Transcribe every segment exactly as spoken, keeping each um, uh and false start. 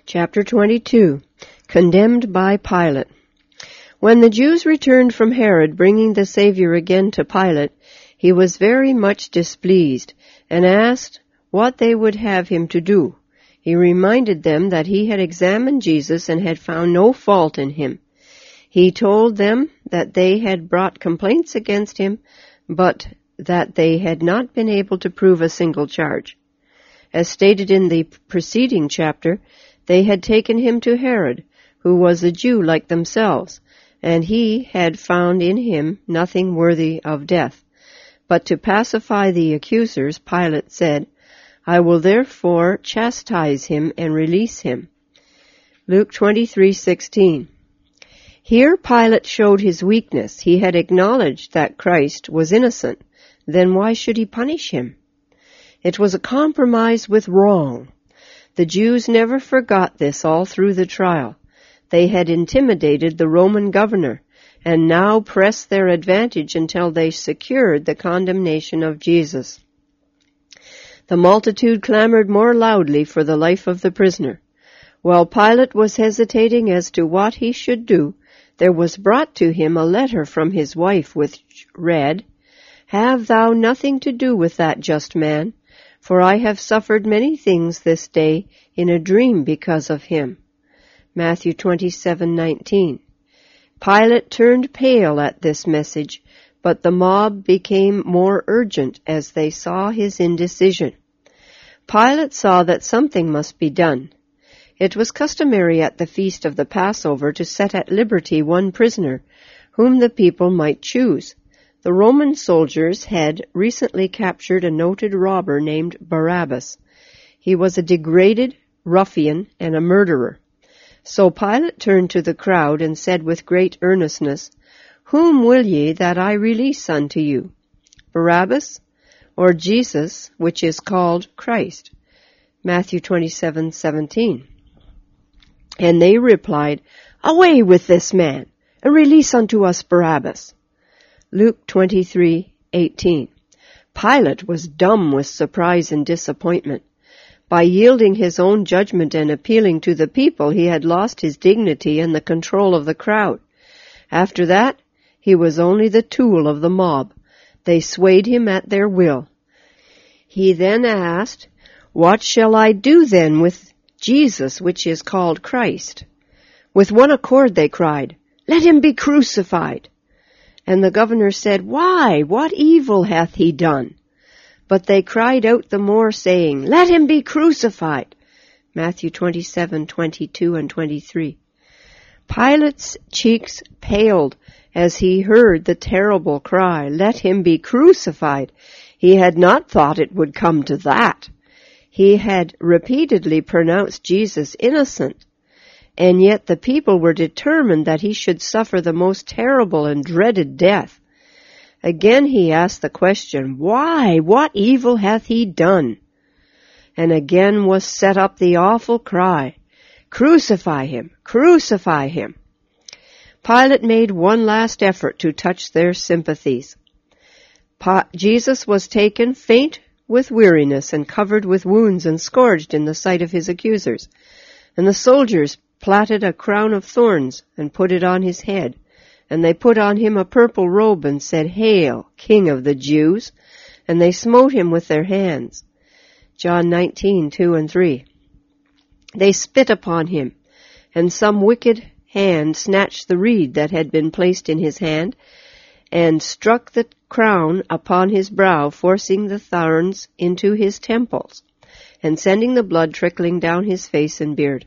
Chapter twenty-two. Condemned by Pilate. When the Jews returned from Herod, bringing the Savior again to Pilate, he was very much displeased, and asked what they would have him to do. He reminded them that he had examined Jesus and had found no fault in him. He told them that they had brought complaints against him, but that they had not been able to prove a single charge. As stated in the preceding chapter, they had taken him to Herod, who was a Jew like themselves, and he had found in him nothing worthy of death. But to pacify the accusers, Pilate said, "I will therefore chastise him and release him." Luke twenty-three sixteen. Here Pilate showed his weakness. He had acknowledged that Christ was innocent. Then why should he punish him? It was a compromise with wrong. The Jews never forgot this all through the trial. They had intimidated the Roman governor, and now pressed their advantage until they secured the condemnation of Jesus. The multitude clamored more loudly for the life of the prisoner. While Pilate was hesitating as to what he should do, there was brought to him a letter from his wife which read, "Have thou nothing to do with that just man, for I have suffered many things this day in a dream because of him." Matthew twenty-seven nineteen. Pilate turned pale at this message, but the mob became more urgent as they saw his indecision. Pilate saw that something must be done. It was customary at the feast of the Passover to set at liberty one prisoner, whom the people might choose. The Roman soldiers had recently captured a noted robber named Barabbas. He was a degraded ruffian and a murderer. So Pilate turned to the crowd and said with great earnestness, "Whom will ye that I release unto you, Barabbas, or Jesus, which is called Christ?" Matthew twenty-seven seventeen. And they replied, "Away with this man, and release unto us Barabbas." Luke twenty-three eighteen. Pilate was dumb with surprise and disappointment. By yielding his own judgment and appealing to the people, he had lost his dignity and the control of the crowd. After that, he was only the tool of the mob. They swayed him at their will. He then asked, "What shall I do then with Jesus, which is called Christ?" With one accord they cried, "Let him be crucified." And the governor said, "Why? What evil hath he done?" But they cried out the more, saying, "Let him be crucified." Matthew twenty-seven twenty-two and twenty-three. Pilate's cheeks paled as he heard the terrible cry, "Let him be crucified." He had not thought it would come to that. He had repeatedly pronounced Jesus innocent, and yet the people were determined that he should suffer the most terrible and dreaded death. Again he asked the question, "Why? What evil hath he done?" And again was set up the awful cry, "Crucify him! Crucify him!" Pilate made one last effort to touch their sympathies. Pa- Jesus was taken faint with weariness and covered with wounds and scourged in the sight of his accusers. And the soldiers plaited a crown of thorns and put it on his head. And they put on him a purple robe and said, "Hail, King of the Jews!" And they smote him with their hands. John nineteen two and three. They spit upon him, and some wicked hand snatched the reed that had been placed in his hand, and struck the crown upon his brow, forcing the thorns into his temples, and sending the blood trickling down his face and beard.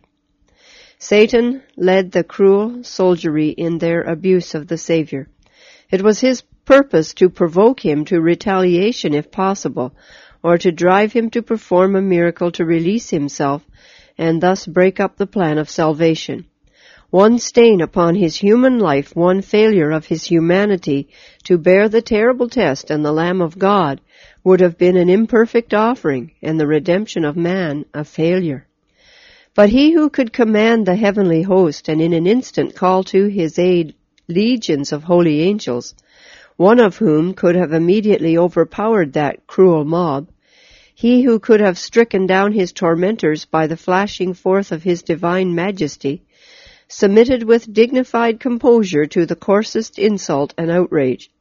Satan led the cruel soldiery in their abuse of the Savior. It was his purpose to provoke him to retaliation if possible, or to drive him to perform a miracle to release himself, and thus break up the plan of salvation. One stain upon his human life, one failure of his humanity to bear the terrible test, and the Lamb of God would have been an imperfect offering, and the redemption of man a failure. But he who could command the heavenly host and in an instant call to his aid legions of holy angels, one of whom could have immediately overpowered that cruel mob, he who could have stricken down his tormentors by the flashing forth of his divine majesty, submitted with dignified composure to the coarsest insult and outrage.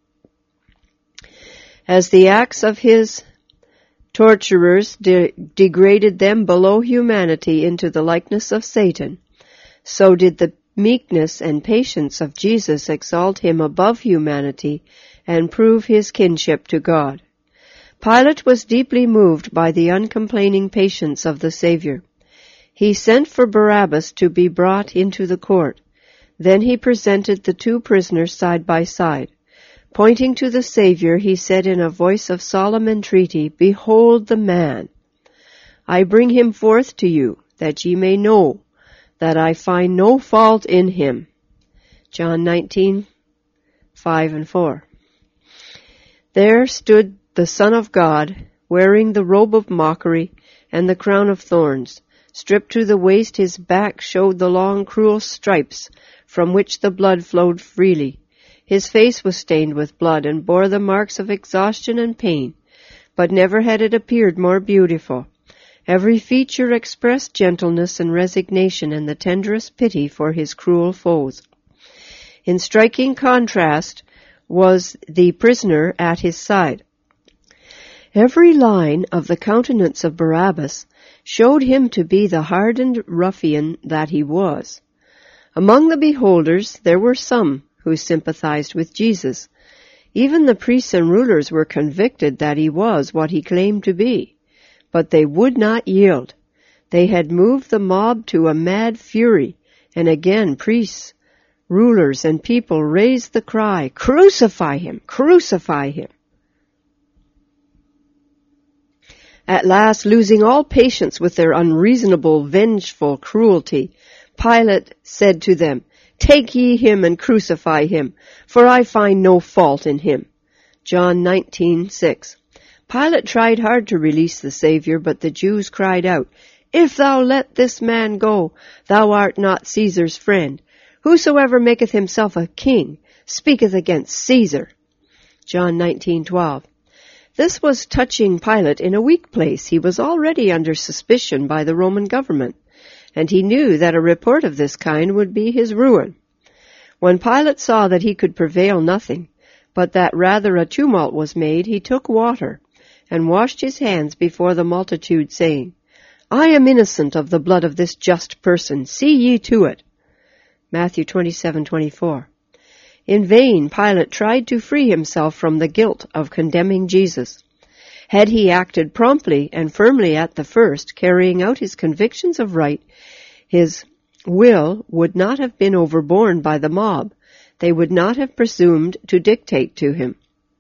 As the acts of his torturers de- degraded them below humanity into the likeness of Satan, so did the meekness and patience of Jesus exalt him above humanity and prove his kinship to God. Pilate was deeply moved by the uncomplaining patience of the Savior. He sent for Barabbas to be brought into the court. Then he presented the two prisoners side by side. Pointing to the Savior, he said in a voice of solemn entreaty, "Behold the man! I bring him forth to you, that ye may know that I find no fault in him." John nineteen, five and four. There stood the Son of God, wearing the robe of mockery and the crown of thorns. Stripped to the waist, his back showed the long, cruel stripes from which the blood flowed freely. His face was stained with blood and bore the marks of exhaustion and pain, but never had it appeared more beautiful. Every feature expressed gentleness and resignation and the tenderest pity for his cruel foes. In striking contrast was the prisoner at his side. Every line of the countenance of Barabbas showed him to be the hardened ruffian that he was. Among the beholders there were some who sympathized with Jesus. Even the priests and rulers were convicted that he was what he claimed to be, but they would not yield. They had moved the mob to a mad fury, and again priests, rulers, and people raised the cry, "Crucify him! Crucify him!" At last, losing all patience with their unreasonable, vengeful cruelty, Pilate said to them, "Take ye him and crucify him, for I find no fault in him." John nineteen, six. Pilate tried hard to release the Savior, but the Jews cried out, "If thou let this man go, thou art not Caesar's friend. Whosoever maketh himself a king speaketh against Caesar." John nineteen, twelve. This was touching Pilate in a weak place. He was already under suspicion by the Roman government, and he knew that a report of this kind would be his ruin. When Pilate saw that he could prevail nothing, but that rather a tumult was made, he took water and washed his hands before the multitude, saying, "I am innocent of the blood of this just person. See ye to it." Matthew twenty-seven, twenty-four. In vain Pilate tried to free himself from the guilt of condemning Jesus. Had he acted promptly and firmly at the first, carrying out his convictions of right, his will would not have been overborne by the mob. They would not have presumed to dictate to him.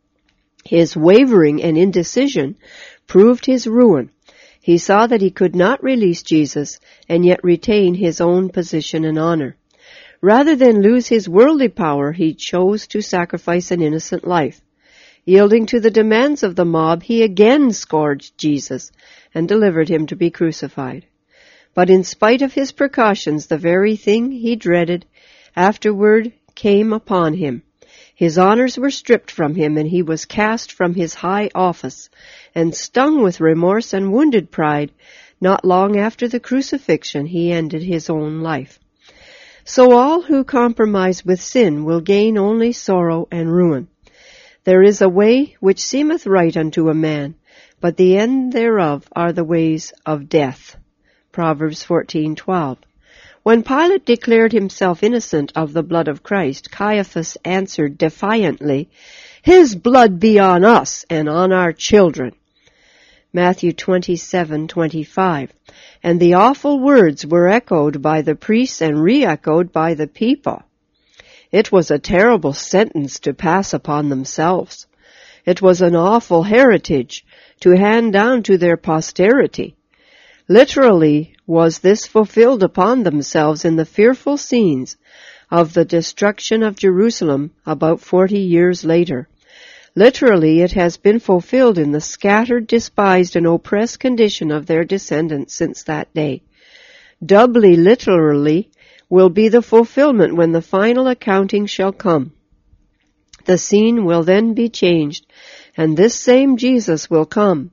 His wavering and indecision proved his ruin. He saw that he could not release Jesus and yet retain his own position and honor. Rather than lose his worldly power, he chose to sacrifice an innocent life. Yielding to the demands of the mob, he again scourged Jesus and delivered him to be crucified. But in spite of his precautions, the very thing he dreaded afterward came upon him. His honors were stripped from him, and he was cast from his high office, and stung with remorse and wounded pride, not long after the crucifixion he ended his own life. So all who compromise with sin will gain only sorrow and ruin. There is a way which seemeth right unto a man, but the end thereof are the ways of death. Proverbs fourteen, twelve. When Pilate declared himself innocent of the blood of Christ, Caiaphas answered defiantly, "His blood be on us and on our children." Matthew twenty-seven, twenty-five. And the awful words were echoed by the priests and re-echoed by the people. It was a terrible sentence to pass upon themselves. It was an awful heritage to hand down to their posterity. Literally was this fulfilled upon themselves in the fearful scenes of the destruction of Jerusalem about forty years later. Literally, it has been fulfilled in the scattered, despised, and oppressed condition of their descendants since that day. Doubly literally will be the fulfillment when the final accounting shall come. The scene will then be changed, and this same Jesus will come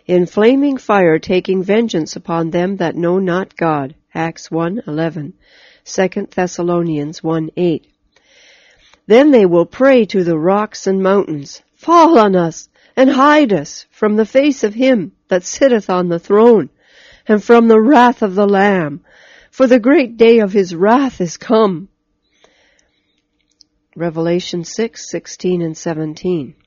in flaming fire taking vengeance upon them that know not God. Acts one eleven, Second Thessalonians one eight. Then they will pray to the rocks and mountains, fall on us, and hide us from the face of him that sitteth on the throne, and from the wrath of the Lamb, for the great day of his wrath is come. Revelation six sixteen and seventeen.